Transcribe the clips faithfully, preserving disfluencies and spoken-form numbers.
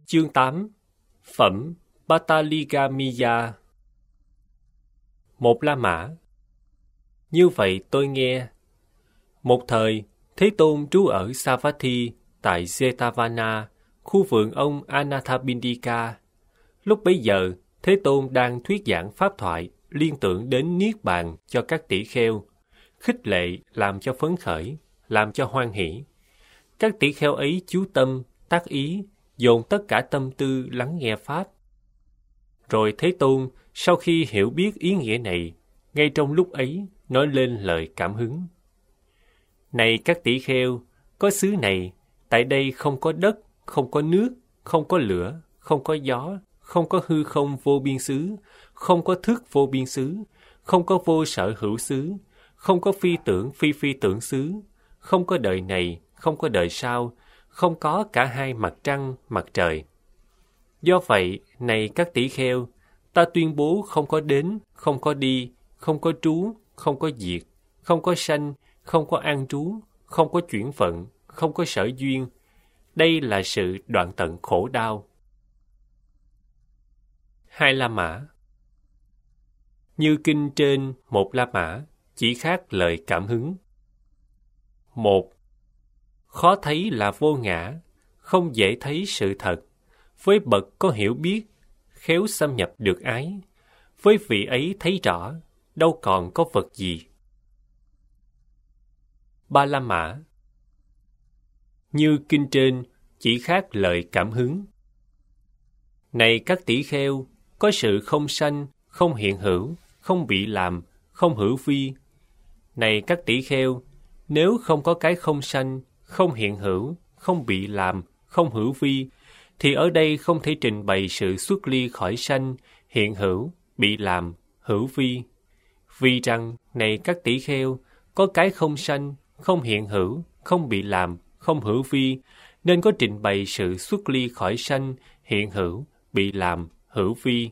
Chương tám. Phẩm Pataligamiya. Một La Mã. Như vậy tôi nghe. Một thời, Thế Tôn trú ở Savatthi tại Jetavana, khu vườn ông Anathapindika. Lúc bấy giờ, Thế Tôn đang thuyết giảng pháp thoại liên tưởng đến Niết Bàn cho các tỷ kheo, khích lệ làm cho phấn khởi, làm cho hoan hỷ. Các tỷ kheo ấy chú tâm, tác ý, dồn tất cả tâm tư lắng nghe pháp. Rồi Thế Tôn, sau khi hiểu biết ý nghĩa này, ngay trong lúc ấy nói lên lời cảm hứng. Này các tỷ kheo, có xứ này, tại đây không có đất, không có nước, không có lửa, không có gió, không có hư không vô biên xứ, không có thức vô biên xứ, không có vô sở hữu xứ, không có phi tưởng phi phi tưởng xứ, không có đời này, không có đời sau, không có cả hai mặt trăng, mặt trời. Do vậy, này các tỷ kheo, ta tuyên bố không có đến, không có đi, không có trú, không có diệt, không có sanh, không có an trú, không có chuyển vận, không có sở duyên. Đây là sự đoạn tận khổ đau. Hai La Mã. Như kinh trên một La Mã, chỉ khác lời cảm hứng. Một. Khó thấy là vô ngã, không dễ thấy sự thật. Với bậc có hiểu biết, khéo xâm nhập được ái, với vị ấy thấy rõ, đâu còn có vật gì. Ba La Mã. Như kinh trên, chỉ khác lời cảm hứng. Này các tỷ kheo, có sự không sanh, không hiện hữu, không bị làm, không hữu vi. Này các tỷ kheo, nếu không có cái không sanh, không hiện hữu, không bị làm, không hữu vi, thì ở đây không thể trình bày sự xuất ly khỏi sanh, hiện hữu, bị làm, hữu vi. Vì rằng, này các tỷ kheo, có cái không sanh, không hiện hữu, không bị làm, không hữu vi, nên có trình bày sự xuất ly khỏi sanh, hiện hữu, bị làm, hữu vi.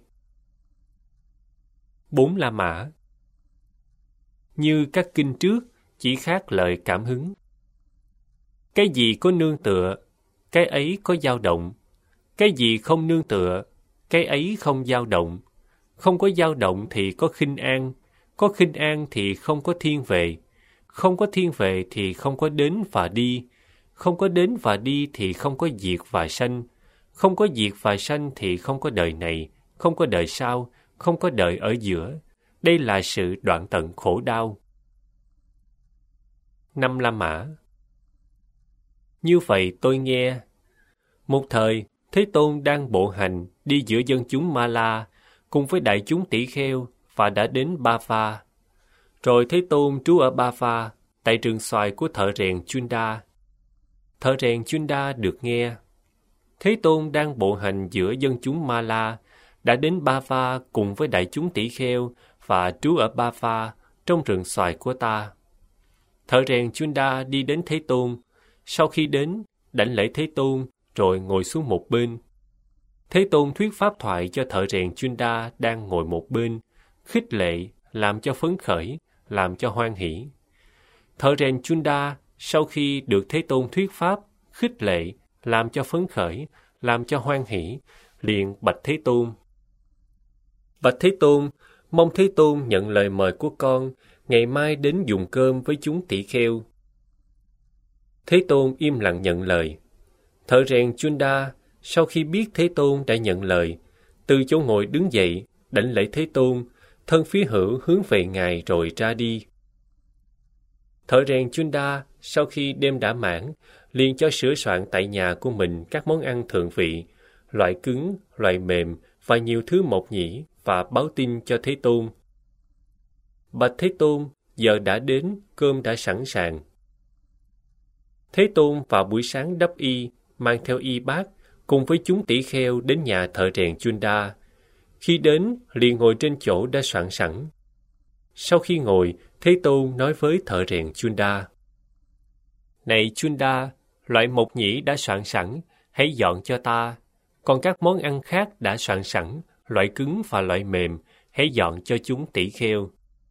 Bốn La Mã. Như các kinh trước, chỉ khác lời cảm hứng. Cái gì có nương tựa, cái ấy có dao động. Cái gì không nương tựa, cái ấy không dao động. Không có dao động thì có khinh an, có khinh an thì không có thiên về. Không có thiên về thì không có đến và đi. Không có đến và đi thì không có diệt và sanh. Không có diệt và sanh thì không có đời này, không có đời sau, không có đời ở giữa. Đây là sự đoạn tận khổ đau. Năm La Mã. Như vậy tôi nghe. Một thời, Thế Tôn đang bộ hành đi giữa dân chúng Ma-la cùng với đại chúng tỷ kheo và đã đến Ba Pha. Rồi Thế Tôn trú ở Ba Pha tại rừng xoài của thợ rèn Chunda. Thợ rèn Chunda được nghe. Thế Tôn đang bộ hành giữa dân chúng Ma-la đã đến Ba Pha cùng với đại chúng tỷ kheo và trú ở Ba Pha trong rừng xoài của ta. Thợ rèn Chunda đi đến Thế Tôn. Sau khi đến, đảnh lễ Thế Tôn, rồi ngồi xuống một bên. Thế Tôn thuyết pháp thoại cho thợ rèn Chunda đang ngồi một bên, khích lệ, làm cho phấn khởi, làm cho hoan hỷ. Thợ rèn Chunda, sau khi được Thế Tôn thuyết pháp, khích lệ, làm cho phấn khởi, làm cho hoan hỷ, liền bạch Thế Tôn. Bạch Thế Tôn, mong Thế Tôn nhận lời mời của con, ngày mai đến dùng cơm với chúng tỷ kheo. Thế Tôn im lặng nhận lời. Thợ rèn Chunda, sau khi biết Thế Tôn đã nhận lời, từ chỗ ngồi đứng dậy, đảnh lễ Thế Tôn, thân phía hữu hướng về Ngài rồi ra đi. Thợ rèn Chunda, sau khi đêm đã mãn, liền cho sửa soạn tại nhà của mình các món ăn thượng vị, loại cứng, loại mềm và nhiều thứ mộc nhĩ và báo tin cho Thế Tôn. Bạch Thế Tôn, giờ đã đến, cơm đã sẵn sàng. Thế Tôn vào buổi sáng đắp y, mang theo y bát, cùng với chúng tỷ kheo đến nhà thợ rèn Chunda. Khi đến, liền ngồi trên chỗ đã soạn sẵn. Sau khi ngồi, Thế Tôn nói với thợ rèn Chunda. Này Chunda, loại mộc nhĩ đã soạn sẵn, hãy dọn cho ta. Còn các món ăn khác đã soạn sẵn, loại cứng và loại mềm, hãy dọn cho chúng tỷ kheo.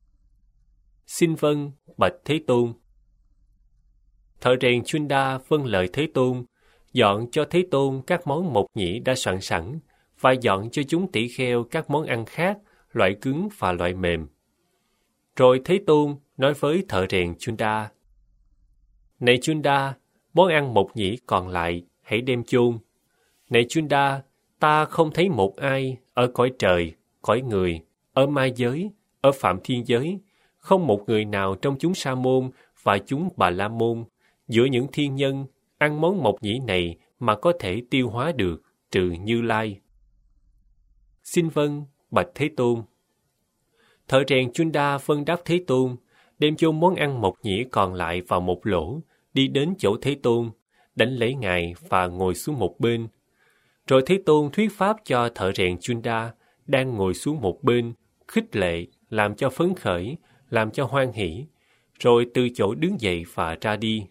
Xin vâng, bạch Thế Tôn. Thợ rèn Chunda vâng lời Thế Tôn, dọn cho Thế Tôn các món mộc nhĩ đã soạn sẵn, và dọn cho chúng tỷ kheo các món ăn khác, loại cứng và loại mềm. Rồi Thế Tôn nói với thợ rèn Chunda: Này Chunda, món ăn mộc nhĩ còn lại hãy đem chôn. Này Chunda, ta không thấy một ai ở cõi trời, cõi người, ở ma giới, ở phạm thiên giới, không một người nào trong chúng Sa môn và chúng Bà La môn, giữa những thiên nhân, ăn món mộc nhĩ này mà có thể tiêu hóa được, trừ Như Lai. Xin vâng, bạch Thế Tôn. Thợ rèn Chunda vâng đáp Thế Tôn, đem chôn món ăn mộc nhĩ còn lại vào một lỗ, đi đến chỗ Thế Tôn, đảnh lễ Ngài và ngồi xuống một bên. Rồi Thế Tôn thuyết pháp cho thợ rèn Chunda đang ngồi xuống một bên, khích lệ, làm cho phấn khởi, làm cho hoan hỷ, rồi từ chỗ đứng dậy và ra đi.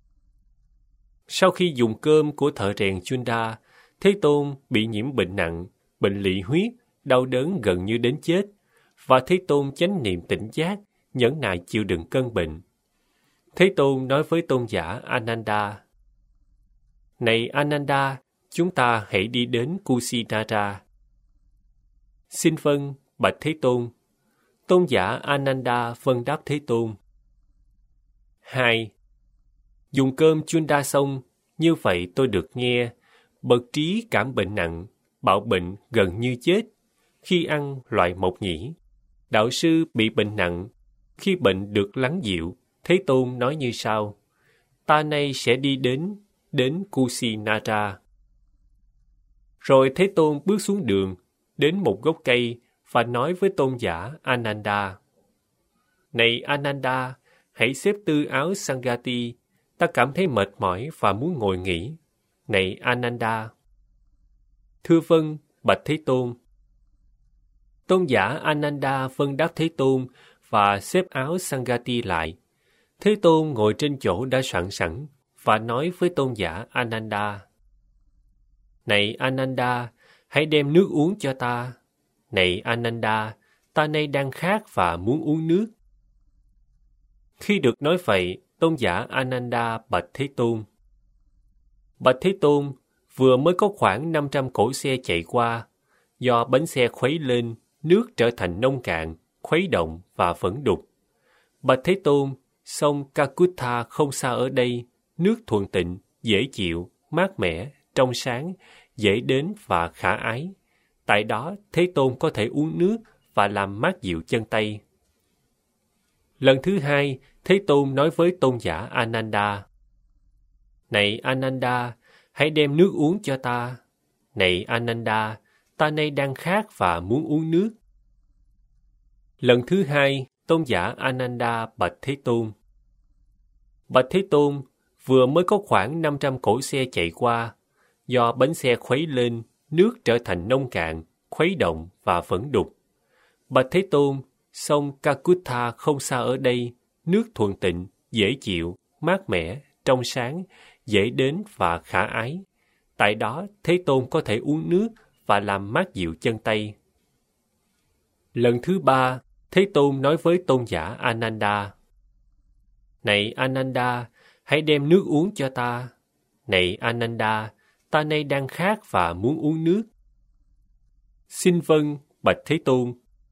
Sau khi dùng cơm của thợ rèn Chunda, Thế Tôn bị nhiễm bệnh nặng, bệnh lỵ huyết, đau đớn gần như đến chết, và Thế Tôn chánh niệm tỉnh giác, nhẫn nại chịu đựng cơn bệnh. Thế Tôn nói với tôn giả Ananda: Này Ananda, chúng ta hãy đi đến Kusinara. Xin vâng, bạch Thế Tôn. Tôn giả Ananda vâng đáp Thế Tôn. Hai. Dùng cơm Chunda xong, như vậy tôi được nghe, bậc trí cảm bệnh nặng, bạo bệnh gần như chết, khi ăn loại mộc nhĩ. Đạo sư bị bệnh nặng, khi bệnh được lắng dịu, Thế Tôn nói như sau: Ta nay sẽ đi đến, đến Kusinara. Rồi Thế Tôn bước xuống đường, đến một gốc cây và nói với tôn giả Ananda: Này Ananda, hãy xếp tư áo Sangati, ta cảm thấy mệt mỏi và muốn ngồi nghỉ. Này Ananda. Thưa vâng, bạch Thế Tôn. Tôn giả Ananda vâng đáp Thế Tôn và xếp áo Sangati lại. Thế Tôn ngồi trên chỗ đã soạn sẵn và nói với tôn giả Ananda: Này Ananda, hãy đem nước uống cho ta. Này Ananda, ta nay đang khát và muốn uống nước. Khi được nói vậy, tôn giả Ananda bạch Thế Tôn: Bạch Thế Tôn, vừa mới có khoảng năm trăm cỗ xe chạy qua. Do bánh xe khuấy lên, nước trở thành nông cạn, khuấy động và vẫn đục. Bạch Thế Tôn, sông Kakutha không xa ở đây, nước thuần tịnh, dễ chịu, mát mẻ, trong sáng, dễ đến và khả ái. Tại đó, Thế Tôn có thể uống nước và làm mát dịu chân tay. Lần thứ hai, Thế Tôn nói với tôn giả Ananda: Này Ananda, hãy đem nước uống cho ta. Này Ananda, ta nay đang khát và muốn uống nước. Lần thứ hai, tôn giả Ananda bạch Thế Tôn: Bạch Thế Tôn, vừa mới có khoảng năm trăm cỗ xe chạy qua. Do bánh xe khuấy lên, nước trở thành nông cạn, khuấy động và vẫn đục. Bạch Thế Tôn, sông Kakutha không xa ở đây, nước thuần tịnh, dễ chịu, mát mẻ, trong sáng, dễ đến và khả ái. Tại đó, Thế Tôn có thể uống nước và làm mát dịu chân tay. Lần thứ ba, Thế Tôn nói với tôn giả Ananda: Này Ananda, hãy đem nước uống cho ta. Này Ananda, ta nay đang khát và muốn uống nước. Xin vâng, bạch Thế Tôn.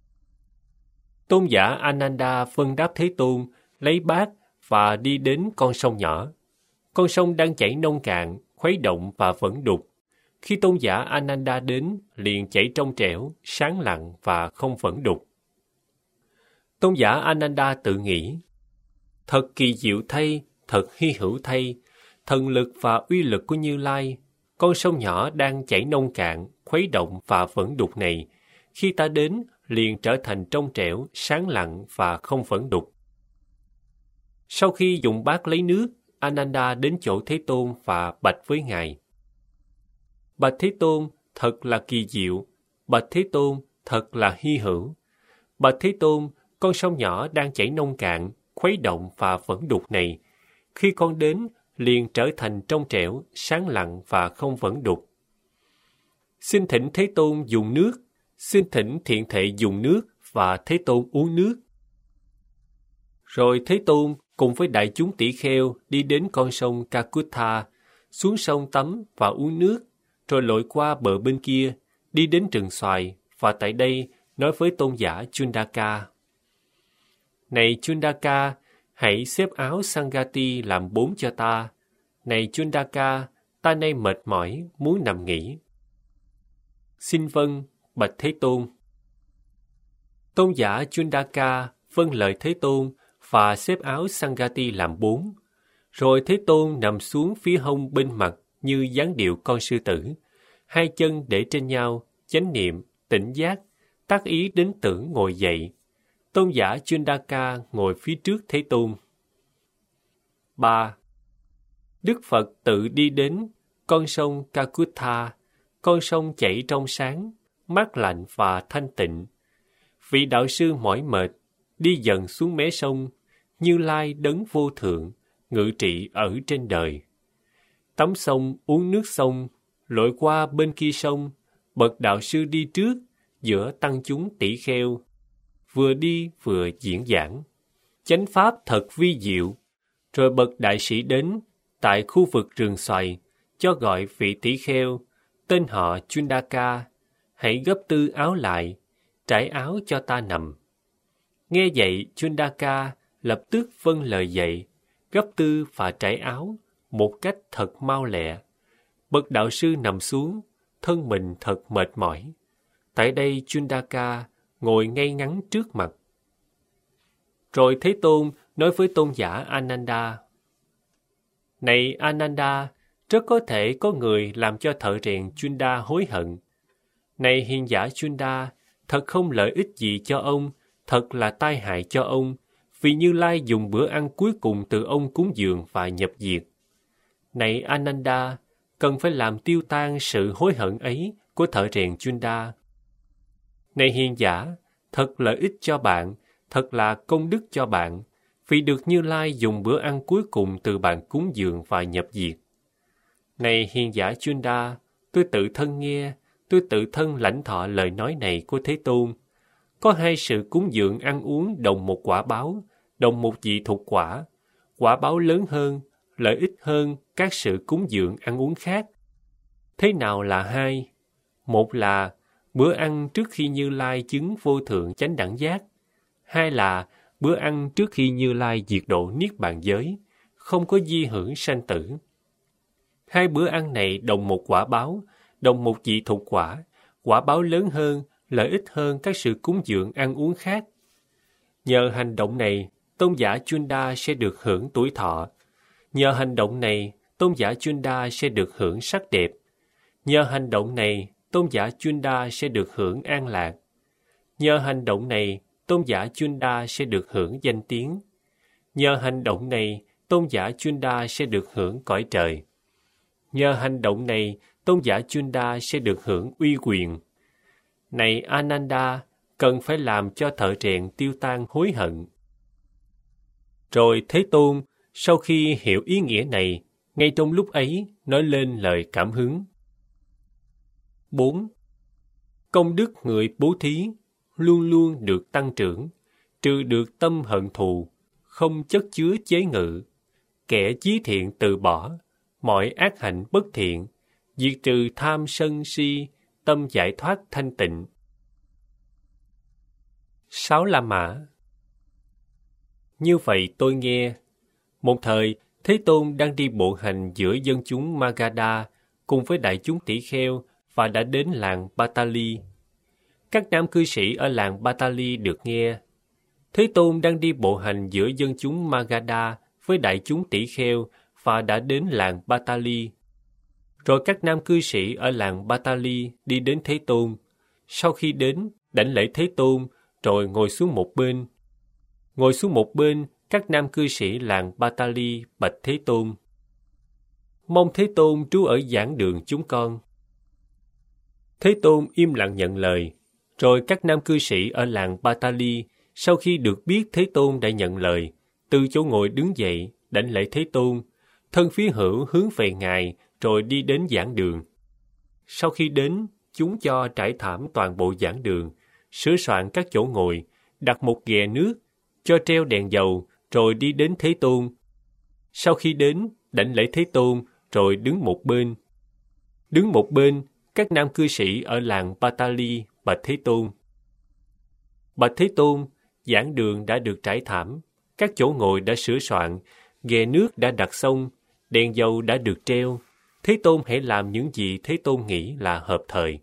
Tôn giả Ananda vâng đáp Thế Tôn, lấy bát và đi đến con sông nhỏ. Con sông đang chảy nông cạn, khuấy động và vẫn đục. Khi tôn giả Ananda đến, liền chảy trong trẻo, sáng lặng và không vẫn đục. Tôn giả Ananda tự nghĩ: Thật kỳ diệu thay, thật hy hữu thay, thần lực và uy lực của Như Lai, con sông nhỏ đang chảy nông cạn, khuấy động và vẫn đục này, khi ta đến liền trở thành trong trẻo, sáng lặng và không vẫn đục. Sau khi dùng bát lấy nước, Ananda đến chỗ Thế Tôn và bạch với Ngài: Bạch Thế Tôn, thật là kỳ diệu. Bạch Thế Tôn, thật là hy hữu. Bạch Thế Tôn, con sông nhỏ đang chảy nông cạn, khuấy động và vẫn đục này, khi con đến liền trở thành trong trẻo, sáng lặng và không vẫn đục. Xin thỉnh Thế Tôn dùng nước, xin thỉnh thiện thệ dùng nước và Thế Tôn uống nước. Rồi Thế Tôn cùng với đại chúng tỷ kheo đi đến con sông Kakutha. xuống sông tắm và uống nước, rồi lội qua bờ bên kia, đi đến rừng xoài, và tại đây nói với tôn giả Chundaka: Này Chundaka, hãy xếp áo Sangati làm bốn cho ta. Này Chundaka, ta nay mệt mỏi, muốn nằm nghỉ. Xin vâng, bạch Thế Tôn. Tôn giả Chundaka vâng lời Thế Tôn và xếp áo Sangati làm bốn. Rồi Thế Tôn nằm xuống phía hông bên mặt như dáng điệu con sư tử, hai chân để trên nhau, chánh niệm, tỉnh giác, tác ý đến tưởng ngồi dậy. Tôn giả Chundaka ngồi phía trước Thế Tôn. ba. Đức Phật tự đi đến con sông Kakutha, con sông chảy trong sáng, mát lạnh và thanh tịnh. Vị đạo sư mỏi mệt, đi dần xuống mé sông, Như Lai đấng vô thượng, ngự trị ở trên đời. Tắm sông, uống nước sông, lội qua bên kia sông, bậc đạo sư đi trước, giữa tăng chúng tỷ kheo, vừa đi vừa diễn giảng. Chánh pháp thật vi diệu. Rồi bậc đại sĩ đến, tại khu vực rừng xoài, cho gọi vị tỷ kheo, tên họ Chundaka, hãy gấp tư áo lại, trải áo cho ta nằm. Nghe vậy, Chundaka lập tức vâng lời dạy, gấp tư và trải áo, một cách thật mau lẹ. Bậc đạo sư nằm xuống, thân mình thật mệt mỏi. Tại đây Chundaka ngồi ngay ngắn trước mặt. Rồi Thế Tôn nói với tôn giả Ananda: Này Ananda, rất có thể có người làm cho thợ rèn Chunda hối hận. Này hiền giả Chunda, thật không lợi ích gì cho ông, thật là tai hại cho ông, vì Như Lai dùng bữa ăn cuối cùng từ ông cúng dường và nhập diệt. Này Ananda, cần phải làm tiêu tan sự hối hận ấy của thợ rèn Chunda. Này hiền giả, thật lợi ích cho bạn, thật là công đức cho bạn, vì được Như Lai dùng bữa ăn cuối cùng từ bạn cúng dường và nhập diệt. Này hiền giả Chunda, tôi tự thân nghe, tôi tự thân lãnh thọ lời nói này của Thế Tôn. Có hai sự cúng dường ăn uống đồng một quả báo, đồng một vị thuộc quả. Quả báo lớn hơn, lợi ích hơn các sự cúng dường ăn uống khác. Thế nào là hai? Một là bữa ăn trước khi Như Lai chứng vô thượng chánh đẳng giác. Hai là bữa ăn trước khi Như Lai diệt độ niết bàn giới, không có di hưởng sanh tử. Hai bữa ăn này đồng một quả báo, đồng một vị thuộc quả, quả báo lớn hơn, lợi ích hơn các sự cúng dường ăn uống khác. Nhờ hành động này, tôn giả Chunda sẽ được hưởng tuổi thọ. Nhờ hành động này, tôn giả Chunda sẽ được hưởng sắc đẹp. Nhờ hành động này, tôn giả Chunda sẽ được hưởng an lạc. Nhờ hành động này, tôn giả Chunda sẽ được hưởng danh tiếng. Nhờ hành động này, tôn giả Chunda sẽ được hưởng cõi trời. Nhờ hành động này, tôn giả Chunda sẽ được hưởng uy quyền. Này Ananda, cần phải làm cho thợ rèn tiêu tan hối hận. Rồi Thế Tôn, sau khi hiểu ý nghĩa này, ngay trong lúc ấy, nói lên lời cảm hứng. bốn. Công đức người bố thí luôn luôn được tăng trưởng, trừ được tâm hận thù, không chất chứa chế ngự. Kẻ chí thiện từ bỏ, mọi ác hạnh bất thiện, diệt trừ tham sân si, tâm giải thoát thanh tịnh. Sáu La Mã. Như vậy tôi nghe, một thời Thế Tôn đang đi bộ hành giữa dân chúng Magadha cùng với đại chúng tỷ kheo và đã đến làng Batali. Các nam cư sĩ ở làng Batali được nghe. Thế Tôn đang đi bộ hành giữa dân chúng Magadha với đại chúng tỷ kheo và đã đến làng Batali. Rồi các nam cư sĩ ở làng Batali đi đến Thế Tôn. Sau khi đến, đảnh lễ Thế Tôn, rồi ngồi xuống một bên. Ngồi xuống một bên, các nam cư sĩ làng Batali bạch Thế Tôn: Mong Thế Tôn trú ở giảng đường chúng con. Thế Tôn im lặng nhận lời. Rồi các nam cư sĩ ở làng Batali, sau khi được biết Thế Tôn đã nhận lời, từ chỗ ngồi đứng dậy, đảnh lễ Thế Tôn, thân phía hữu hướng về Ngài, rồi đi đến giảng đường. Sau khi đến, chúng cho trải thảm toàn bộ giảng đường, sửa soạn các chỗ ngồi, đặt một ghè nước, cho treo đèn dầu, rồi đi đến Thế Tôn. Sau khi đến, đảnh lễ Thế Tôn, rồi đứng một bên. Đứng một bên, các nam cư sĩ ở làng Patali bạch Thế Tôn. Bạch Thế Tôn, giảng đường đã được trải thảm, các chỗ ngồi đã sửa soạn, ghè nước đã đặt xong, đèn dầu đã được treo. Thế Tôn hãy làm những gì Thế Tôn nghĩ là hợp thời.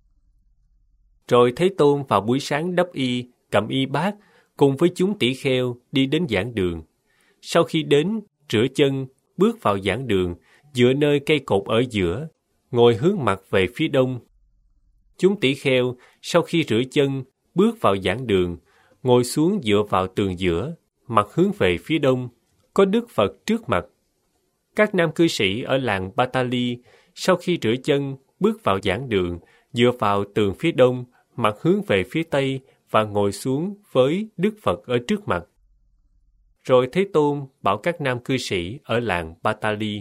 Rồi Thế Tôn vào buổi sáng đắp y, cầm y bát, cùng với chúng tỷ kheo đi đến giảng đường. Sau khi đến, rửa chân, bước vào giảng đường, dựa nơi cây cột ở giữa, ngồi hướng mặt về phía đông. Chúng tỷ kheo, sau khi rửa chân, bước vào giảng đường, ngồi xuống dựa vào tường giữa, mặt hướng về phía đông, có Đức Phật trước mặt. Các nam cư sĩ ở làng Patali, sau khi rửa chân, bước vào giảng đường, dựa vào tường phía đông, mặt hướng về phía tây và ngồi xuống với Đức Phật ở trước mặt. Rồi Thế Tôn bảo các nam cư sĩ ở làng Patali: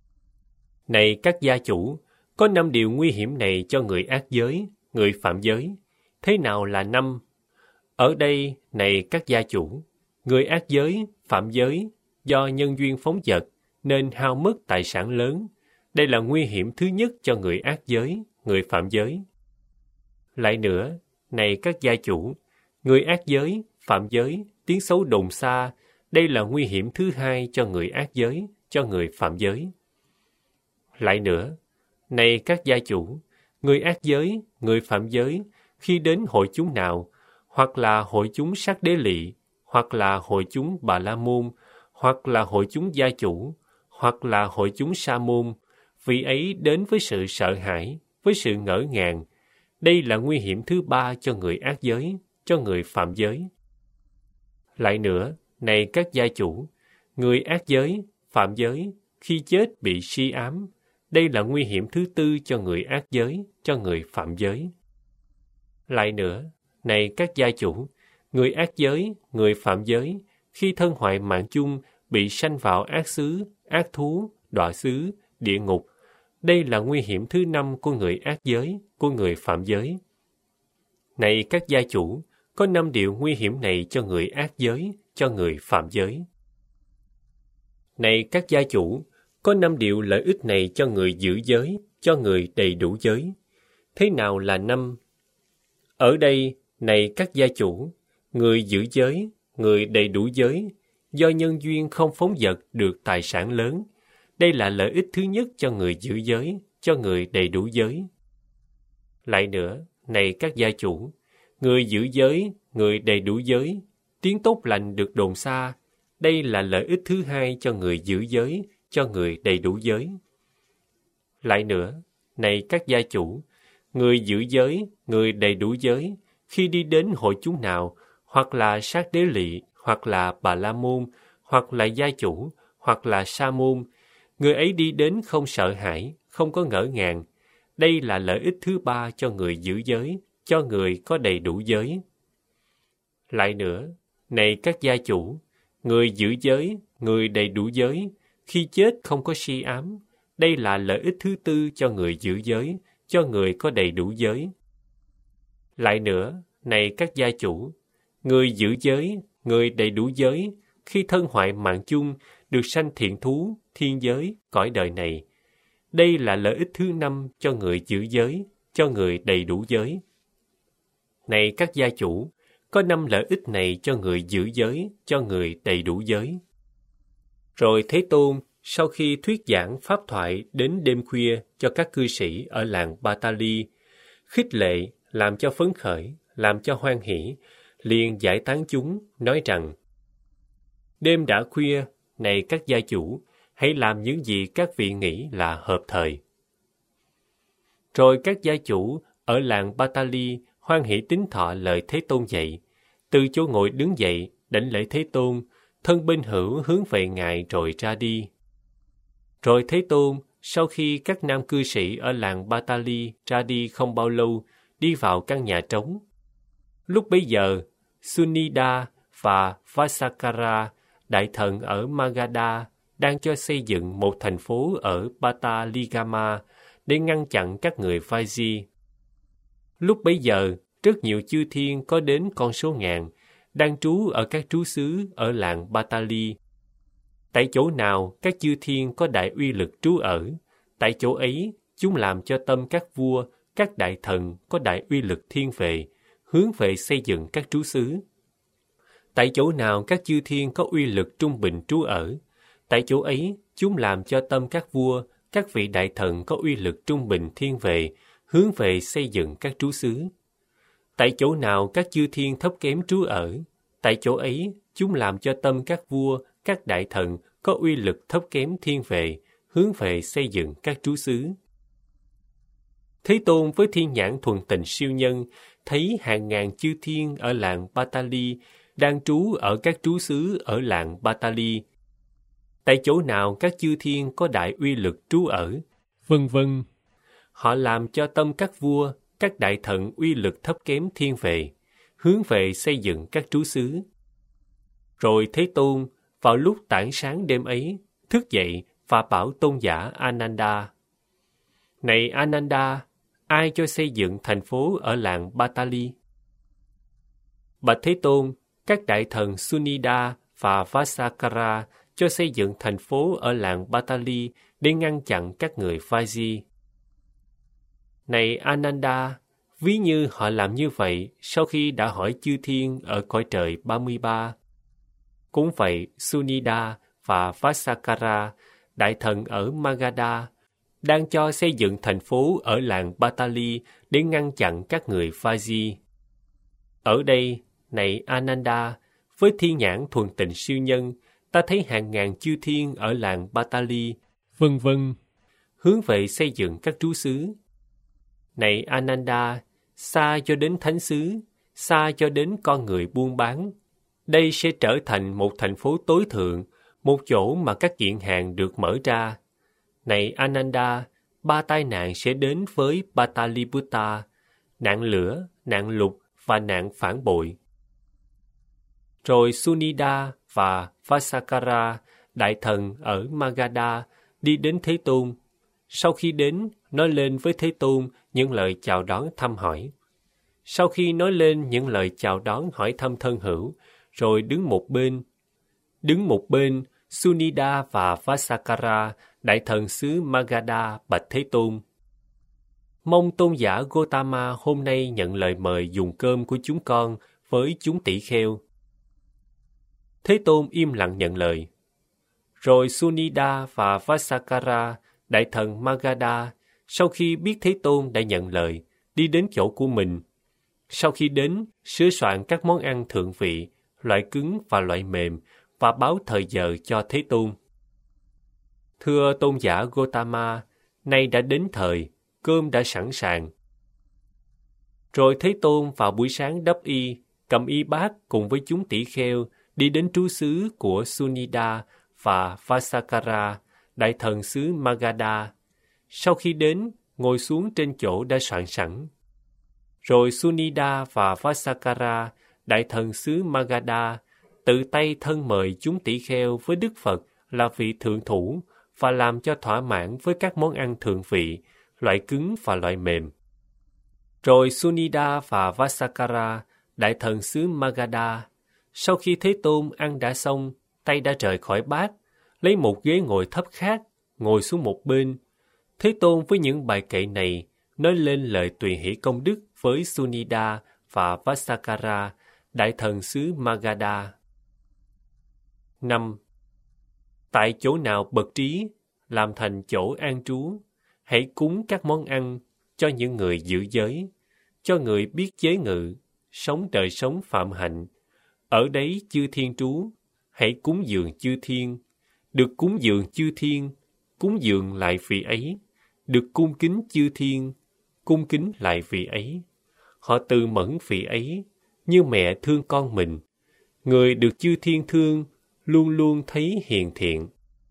Này các gia chủ, có năm điều nguy hiểm này cho người ác giới, người phạm giới. Thế nào là năm? Ở đây, này các gia chủ, người ác giới, phạm giới, do nhân duyên phóng dật, nên hao mất tài sản lớn. Đây là nguy hiểm thứ nhất cho người ác giới, người phạm giới. Lại nữa, này các gia chủ, người ác giới, phạm giới, tiếng xấu đồn xa, đây là nguy hiểm thứ hai cho người ác giới, cho người phạm giới. Lại nữa, này các gia chủ, người ác giới, người phạm giới, khi đến hội chúng nào, hoặc là hội chúng Sắc Đế Lị, hoặc là hội chúng Bà La Môn, hoặc là hội chúng gia chủ, hoặc là hội chúng Sa Môn, vị ấy đến với sự sợ hãi, với sự ngỡ ngàng. Đây là nguy hiểm thứ ba cho người ác giới, cho người phạm giới. Lại nữa, này các gia chủ, người ác giới, phạm giới, khi chết bị si ám, đây là nguy hiểm thứ tư cho người ác giới, cho người phạm giới. Lại nữa, này các gia chủ, người ác giới, người phạm giới, khi thân hoại mạng chung, bị sanh vào ác xứ, ác thú, đọa xứ, địa ngục, đây là nguy hiểm thứ năm của người ác giới, của người phạm giới. Này các gia chủ, có năm điều nguy hiểm này cho người ác giới, cho người phạm giới. Này các gia chủ, có năm điều lợi ích này cho người giữ giới, cho người đầy đủ giới. Thế nào là năm? Ở đây, này các gia chủ, người giữ giới, người đầy đủ giới, do nhân duyên không phóng dật được tài sản lớn. Đây là lợi ích thứ nhất cho người giữ giới, cho người đầy đủ giới. Lại nữa, này các gia chủ, người giữ giới, người đầy đủ giới, tiếng tốt lành được đồn xa. Đây là lợi ích thứ hai cho người giữ giới, cho người đầy đủ giới. Lại nữa, này các gia chủ, người giữ giới, người đầy đủ giới, khi đi đến hội chúng nào, hoặc là Sát Đế Lị, hoặc là Bà La Môn, hoặc là gia chủ, hoặc là Sa Môn, người ấy đi đến không sợ hãi, không có ngỡ ngàng. Đây là lợi ích thứ ba cho người giữ giới, cho người có đầy đủ giới. Lại nữa, này các gia chủ, người giữ giới, người đầy đủ giới, khi chết không có si ám. Đây là lợi ích thứ tư cho người giữ giới, cho người có đầy đủ giới. Lại nữa, này các gia chủ, người giữ giới, người đầy đủ giới, khi thân hoại mạng chung, được sanh thiện thú, thiên giới, cõi đời này. Đây là lợi ích thứ năm cho người giữ giới, cho người đầy đủ giới. Này các gia chủ, có năm lợi ích này cho người giữ giới, cho người đầy đủ giới. Rồi Thế Tôn, sau khi thuyết giảng pháp thoại đến đêm khuya cho các cư sĩ ở làng Patali, khích lệ, làm cho phấn khởi, làm cho hoan hỷ, liền giải tán chúng, nói rằng: Đêm đã khuya, này các gia chủ, hãy làm những gì các vị nghĩ là hợp thời. Rồi các gia chủ ở làng Patali hoan hỷ tín thọ lời Thế Tôn dạy, từ chỗ ngồi đứng dậy, đảnh lễ Thế Tôn, thân bên hữu hướng về Ngài rồi ra đi. Rồi Thế Tôn, sau khi các nam cư sĩ ở làng Patali ra đi không bao lâu, đi vào căn nhà trống. Lúc bấy giờ, Sunida và Vasakara, đại thần ở Magadha, đang cho xây dựng một thành phố ở Pataligama để ngăn chặn các người Vaji. Lúc bấy giờ, rất nhiều chư thiên có đến con số ngàn, đang trú ở các trú xứ ở làng Patali. Tại chỗ nào các chư thiên có đại uy lực trú ở, tại chỗ ấy chúng làm cho tâm các vua, các đại thần có đại uy lực thiên về, hướng về xây dựng các trú xứ. Tại chỗ nào các chư thiên có uy lực trung bình trú ở, tại chỗ ấy chúng làm cho tâm các vua, các vị đại thần có uy lực trung bình thiên về, hướng về xây dựng các trú xứ. Tại chỗ nào các chư thiên thấp kém trú ở, tại chỗ ấy chúng làm cho tâm các vua, các đại thần có uy lực thấp kém thiên về, hướng về xây dựng các trú xứ. Thế Tôn với thiên nhãn thuần tình siêu nhân, thấy hàng ngàn chư thiên ở làng Patali đang trú ở các trú xứ ở làng Patali. Tại chỗ nào các chư thiên có đại uy lực trú ở, vân vân. Họ làm cho tâm các vua, các đại thần uy lực thấp kém thiên về, hướng về xây dựng các trú xứ. Rồi Thế Tôn, vào lúc tảng sáng đêm ấy, thức dậy và bảo tôn giả Ananda: Này Ananda, ai cho xây dựng thành phố ở làng Patali? Bạch Thế Tôn, các đại thần Sunida và Vasakara cho xây dựng thành phố ở làng Patali để ngăn chặn các người Vaji. Này Ananda, ví như họ làm như vậy sau khi đã hỏi chư thiên ở cõi trời ba mươi ba. Cũng vậy, Sunida và Vasakara, đại thần ở Magadha, đang cho xây dựng thành phố ở làng Patali để ngăn chặn các người Vaji. Ở đây, này Ananda, với thiên nhãn thuần tình siêu nhân, ta thấy hàng ngàn chư thiên ở làng Patali, vân vân, hướng về xây dựng các trú xứ. Này Ananda, xa cho đến thánh xứ, xa cho đến con người buôn bán, đây sẽ trở thành một thành phố tối thượng, một chỗ mà các kiện hàng được mở ra. Này Ananda, ba tai nạn sẽ đến với Pataliputta, nạn lửa, nạn lục và nạn phản bội. Rồi Sunida và Vasakara, đại thần ở Magadha, đi đến Thế Tôn. Sau khi đến, nói lên với Thế Tôn những lời chào đón thăm hỏi. Sau khi nói lên những lời chào đón hỏi thăm thân hữu, rồi đứng một bên. Đứng một bên, Sunida và Vasakara, đại thần xứ Magadha, bạch Thế Tôn: Mong tôn giả Gotama hôm nay nhận lời mời dùng cơm của chúng con với chúng tỷ kheo. Thế Tôn im lặng nhận lời. Rồi Sunida và Vasakara, đại thần Magadha, sau khi biết Thế Tôn đã nhận lời, đi đến chỗ của mình. Sau khi đến, sửa soạn các món ăn thượng vị, loại cứng và loại mềm, và báo thời giờ cho Thế Tôn. Thưa tôn giả Gotama, nay đã đến thời, cơm đã sẵn sàng. Rồi Thế Tôn vào buổi sáng đắp y, cầm y bát cùng với chúng tỷ kheo, đi đến trú xứ của Sunida và Vasakara, đại thần xứ Magadha. Sau khi đến, ngồi xuống trên chỗ đã soạn sẵn. Rồi Sunida và Vasakara, đại thần xứ Magadha, tự tay thân mời chúng tỷ kheo với Đức Phật là vị thượng thủ và làm cho thỏa mãn với các món ăn thượng vị, loại cứng và loại mềm. Rồi Sunida và Vasakara, đại thần xứ Magadha, sau khi Thế Tôn ăn đã xong, tay đã rời khỏi bát, lấy một ghế ngồi thấp khác, ngồi xuống một bên. Thế Tôn với những bài kệ này nói lên lời tùy hỷ công đức với Sunida và Vasakara, đại thần xứ Magadha. năm. Tại chỗ nào bậc trí, làm thành chỗ an trú, hãy cúng các món ăn cho những người giữ giới, cho người biết chế ngự, sống đời sống phạm hạnh. Ở đấy chư thiên trú, hãy cúng dường chư thiên, được cúng dường chư thiên, cúng dường lại vị ấy, được cung kính chư thiên, cung kính lại vị ấy. Họ từ mẫn vị ấy, như mẹ thương con mình. Người được chư thiên thương, luôn luôn thấy hiền thiện.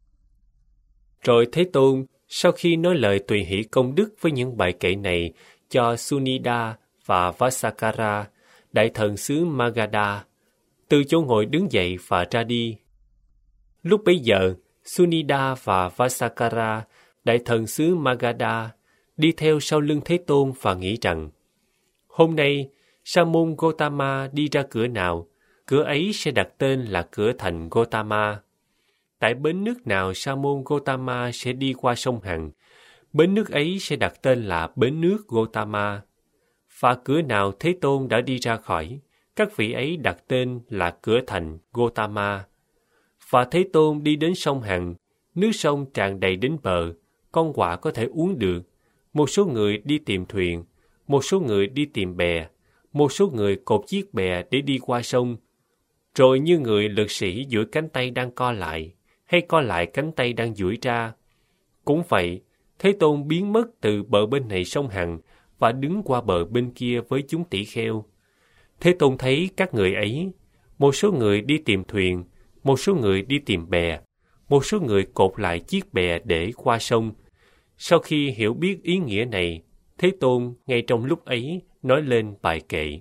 Rồi Thế Tôn, sau khi nói lời tùy hỷ công đức với những bài kệ này cho Sunida và Vasakara, đại thần xứ Magadha, từ chỗ ngồi đứng dậy và ra đi. Lúc bấy giờ, Sunida và Vasakara, đại thần xứ Magadha, đi theo sau lưng Thế Tôn và nghĩ rằng: hôm nay, Sa môn Gotama đi ra cửa nào, cửa ấy sẽ đặt tên là cửa thành Gotama. tại bến nước nào Sa môn Gotama sẽ đi qua sông Hằng, bến nước ấy sẽ đặt tên là bến nước Gotama. Và cửa nào Thế Tôn đã đi ra khỏi, các vị ấy đặt tên là cửa thành Gotama. Và Thế Tôn đi đến sông Hằng, nước sông tràn đầy đến bờ, con quạ có thể uống được. Một số người đi tìm thuyền, một số người đi tìm bè, một số người cột chiếc bè để đi qua sông. Rồi như người lực sĩ duỗi cánh tay đang co lại, hay co lại cánh tay đang duỗi ra. Cũng vậy, Thế Tôn biến mất từ bờ bên này sông Hằng và đứng qua bờ bên kia với chúng tỷ kheo. Thế Tôn thấy các người ấy, một số người đi tìm thuyền, một số người đi tìm bè, một số người cột lại chiếc bè để qua sông. Sau khi hiểu biết ý nghĩa này, Thế Tôn ngay trong lúc ấy nói lên bài kệ.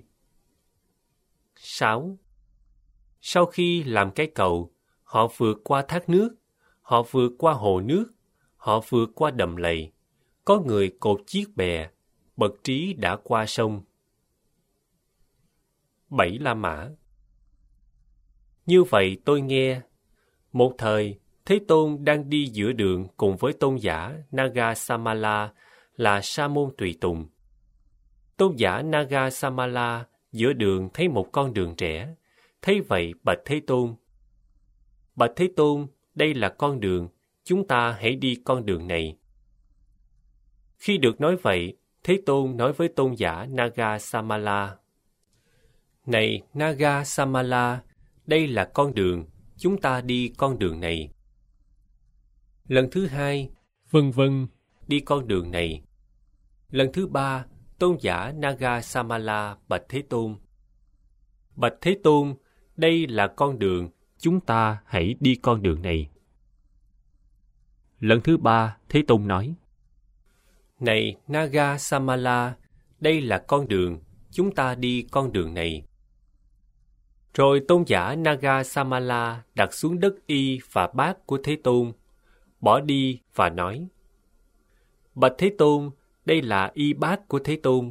sáu. Sau khi làm cái cầu, họ vượt qua thác nước, họ vượt qua hồ nước, họ vượt qua đầm lầy. Có người cột chiếc bè, bậc trí đã qua sông. Bảy La Mã. Như vậy tôi nghe, một thời Thế Tôn đang đi giữa đường cùng với tôn giả Naga Samala là Sa môn tùy tùng. Tôn giả Naga Samala giữa đường thấy một con đường rẽ, thấy vậy bạch Thế Tôn. Bạch Thế Tôn, đây là con đường, chúng ta hãy đi con đường này. Khi được nói vậy, Thế Tôn nói với tôn giả Naga Samala: Này Naga Samala, đây là con đường, chúng ta đi con đường này. Lần thứ hai, vân vân, đi con đường này. Lần thứ ba, tôn giả Naga Samala bạch Thế Tôn: Bạch Thế Tôn, đây là con đường, chúng ta hãy đi con đường này. Lần thứ ba, Thế Tôn nói: Này Naga Samala, đây là con đường, chúng ta đi con đường này. Rồi tôn giả Naga Samala đặt xuống đất y và bát của Thế Tôn, bỏ đi và nói: Bạch Thế Tôn, đây là y bát của Thế Tôn.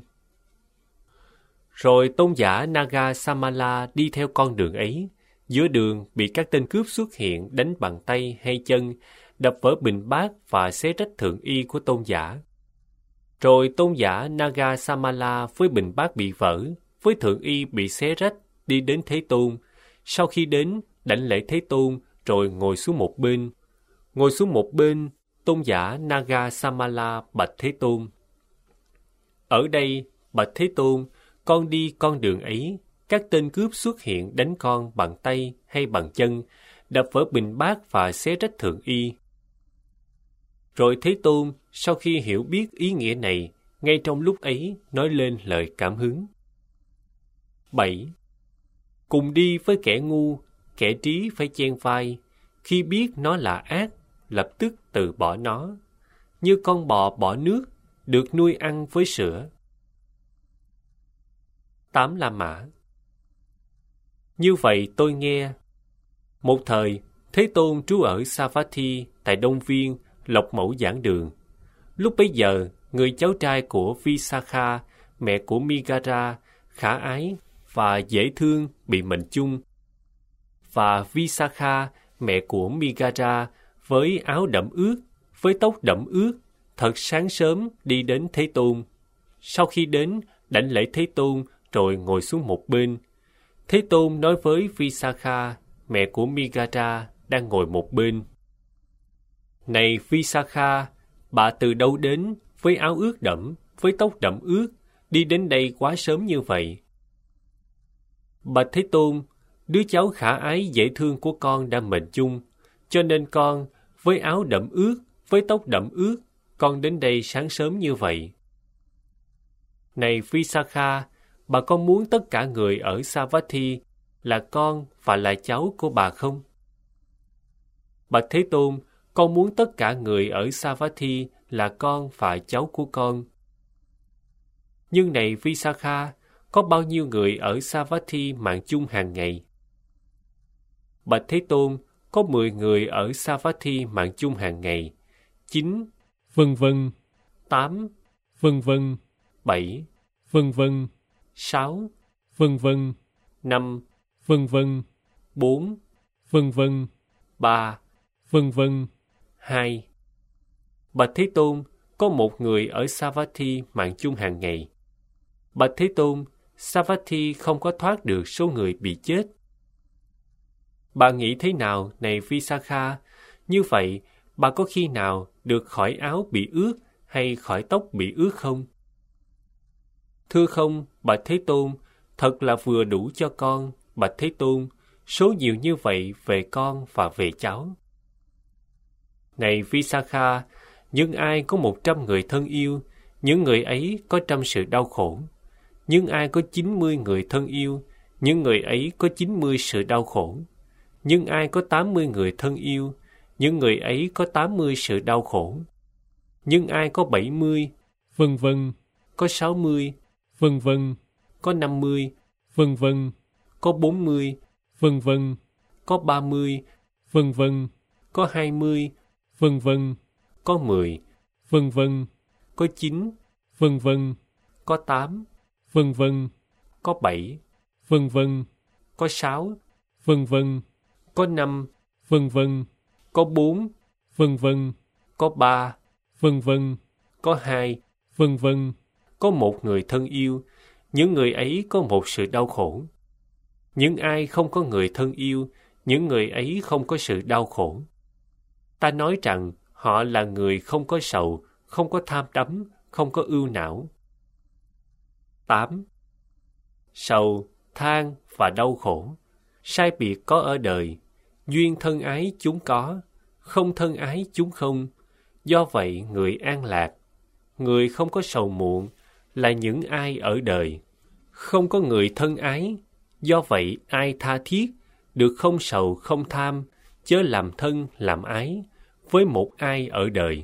Rồi tôn giả Naga Samala đi theo con đường ấy, giữa đường bị các tên cướp xuất hiện đánh bằng tay hay chân, đập vỡ bình bát và xé rách thượng y của tôn giả. Rồi tôn giả Naga Samala với bình bát bị vỡ, với thượng y bị xé rách, đi đến Thế Tôn. Sau khi đến, đảnh lễ Thế Tôn, rồi ngồi xuống một bên. Ngồi xuống một bên, tôn giả Naga Samala bạch Thế Tôn: Ở đây, bạch Thế Tôn, con đi con đường ấy, các tên cướp xuất hiện đánh con bằng tay hay bằng chân, đập vỡ bình bát và xé rách thượng y. Rồi Thế Tôn, sau khi hiểu biết ý nghĩa này, ngay trong lúc ấy nói lên lời cảm hứng. bảy. Cùng đi với kẻ ngu, kẻ trí phải chen vai, khi biết nó là ác, lập tức từ bỏ nó, như con bò bỏ nước, được nuôi ăn với sữa. Tám La Mã. Như vậy tôi nghe, một thời Thế Tôn trú ở Savatthi tại Đông Viên, Lộc Mẫu giảng đường. Lúc bấy giờ, người cháu trai của Visakha, mẹ của Migara, khả ái và dễ thương bị mệnh chung. Và Visakha, mẹ của Migara, với áo đẫm ướt, với tóc đẫm ướt, thật sáng sớm đi đến Thế Tôn. Sau khi đến, đảnh lễ Thế Tôn, rồi ngồi xuống một bên. Thế Tôn nói với Visakha, mẹ của Migara, đang ngồi một bên: Này Visakha, bà từ đâu đến, với áo ướt đẫm, với tóc đẫm ướt, đi đến đây quá sớm như vậy? Bạch Thế Tôn, đứa cháu khả ái dễ thương của con đang mệnh chung, cho nên con, với áo đẫm ướt, với tóc đẫm ướt, con đến đây sáng sớm như vậy. Này Visakha, bà có muốn tất cả người ở Savatthi là con và là cháu của bà không? Bạch Thế Tôn, con muốn tất cả người ở Savatthi là con và cháu của con. Nhưng này Visakha, có bao nhiêu người ở Savatthi mạng chung hàng ngày? Bạch Thế Tôn, có mười người ở Savatthi mạng chung hàng ngày. Chín, vân vân. Tám, vân vân. Bảy, vân vân. Sáu, vân vân. Năm, vân vân. Bốn, vân vân. Ba, vân vân. Hai. Bạch Thế Tôn, có một người ở Savatthi mạng chung hàng ngày. Bạch Thế Tôn, Savatthi không có thoát được số người bị chết. Bà nghĩ thế nào này Visakha? Như vậy, bà có khi nào được khỏi áo bị ướt hay khỏi tóc bị ướt không? Thưa không, Bạch Thế Tôn, thật là vừa đủ cho con, Bạch Thế Tôn, số nhiều như vậy về con và về cháu. Này Visakha, những ai có một trăm người thân yêu, những người ấy có trăm sự đau khổ. Nhưng ai có chín mươi người thân yêu, những người ấy có chín mươi sự đau khổ. Nhưng ai có tám mươi người thân yêu, những người ấy có tám mươi sự đau khổ. Nhưng ai có bảy mươi, vân vân, có sáu mươi, vân vân, có năm mươi, vân vân, có bốn mươi, vân vân, có ba mươi, vân vân, có hai mươi, vân vân, có mười, vân vân, có chín, vân vân, có tám, vân vân, có bảy, vân vân, có sáu, vân vân, có năm, vân vân, có bốn, vân vân, có ba, vân vân, có hai, vân vân, có một người thân yêu, những người ấy có một sự đau khổ. Những ai không có người thân yêu, những người ấy không có sự đau khổ. Ta nói rằng họ là người không có sầu, không có tham đắm, không có ưu não. Tám. Sầu, than và đau khổ, sai biệt có ở đời, duyên thân ái chúng có, không thân ái chúng không. Do vậy người an lạc, người không có sầu muộn là những ai ở đời. Không có người thân ái, do vậy ai tha thiết, được không sầu không tham, chớ làm thân làm ái, với một ai ở đời.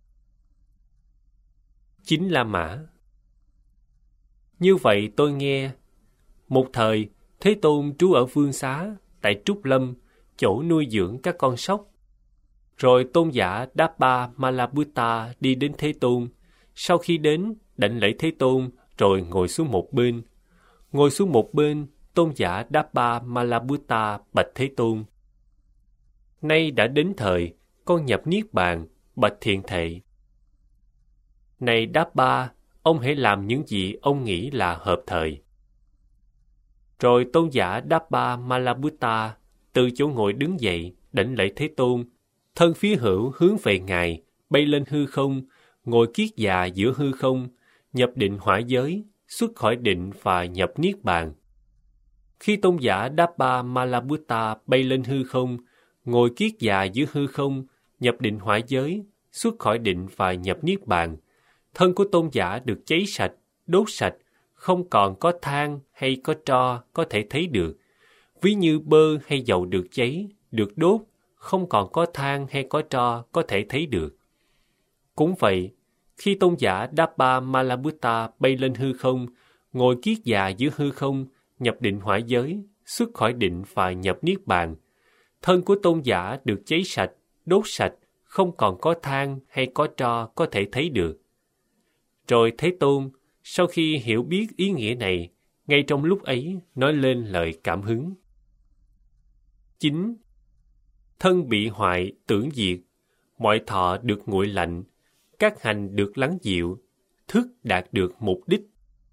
Chính La Mã. Như vậy tôi nghe, một thời Thế Tôn trú ở Vương Xá, tại Trúc Lâm, chỗ nuôi dưỡng các con sóc. Rồi tôn giả Đáp-ba Malabutta đi đến Thế Tôn. Sau khi đến, đảnh lễ Thế Tôn, rồi ngồi xuống một bên. Ngồi xuống một bên, tôn giả Đáp-ba Malabutta bạch Thế Tôn: Nay đã đến thời, con nhập Niết Bàn, bạch Thiện Thệ. Này Đáp-ba, ông hãy làm những gì ông nghĩ là hợp thời. Rồi tôn giả Đáp-ba Malabutta từ chỗ ngồi đứng dậy, đảnh lễ Thế Tôn, thân phía hữu hướng về Ngài, bay lên hư không, ngồi kiết già giữa hư không, nhập định hỏa giới, xuất khỏi định và nhập Niết Bàn. Khi tôn giả Đáp-ba Malabutta bay lên hư không, ngồi kiết già giữa hư không, nhập định hỏa giới, xuất khỏi định và nhập Niết Bàn, thân của tôn giả được cháy sạch, đốt sạch, không còn có than hay có tro có thể thấy được. Ví như bơ hay dầu được cháy, được đốt, không còn có than hay có tro có thể thấy được. Cũng vậy, khi tôn giả Đáp-ba Malabutta bay lên hư không, ngồi kiết già giữa hư không, nhập định hỏa giới, xuất khỏi định và nhập Niết Bàn, thân của tôn giả được cháy sạch, đốt sạch, không còn có than hay có tro có thể thấy được. Rồi Thế Tôn, sau khi hiểu biết ý nghĩa này, ngay trong lúc ấy nói lên lời cảm hứng. Chín. Thân bị hoại tưởng diệt, mọi thọ được nguội lạnh, các hành được lắng dịu, thức đạt được mục đích.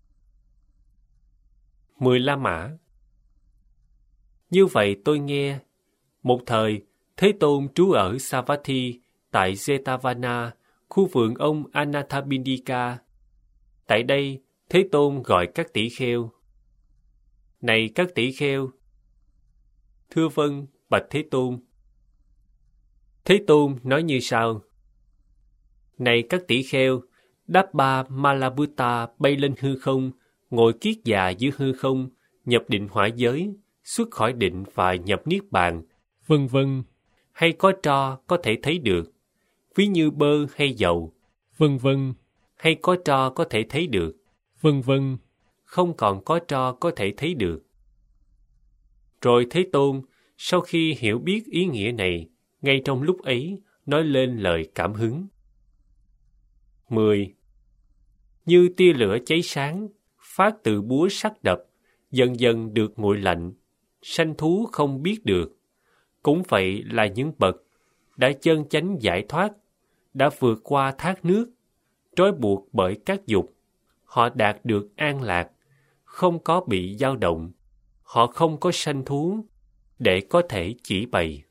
Mười La Mã. Như vậy tôi nghe, một thời Thế Tôn trú ở Savatthi tại Jetavana, khu vườn ông Anathapindika. Tại đây, Thế Tôn gọi các tỷ kheo: Này các tỷ kheo! Thưa vâng, bạch Thế Tôn. Thế Tôn nói như sau: Này các tỷ kheo, Đáp-ba Malabutta bay lên hư không, ngồi kiết già giữa hư không, nhập định hỏa giới, xuất khỏi định và nhập Niết Bàn, vân vân, hay có tro có thể thấy được, ví như bơ hay dầu, vân vân, hay có tro có thể thấy được, vân vân, không còn có tro có thể thấy được. Rồi Thế Tôn, sau khi hiểu biết ý nghĩa này, ngay trong lúc ấy, nói lên lời cảm hứng. Mười. Như tia lửa cháy sáng, phát từ búa sắt đập, dần dần được nguội lạnh, sanh thú không biết được. Cũng vậy là những bậc đã chân chánh giải thoát, đã vượt qua thác nước, trói buộc bởi các dục. Họ đạt được an lạc, không có bị dao động. Họ không có sanh thú để có thể chỉ bày.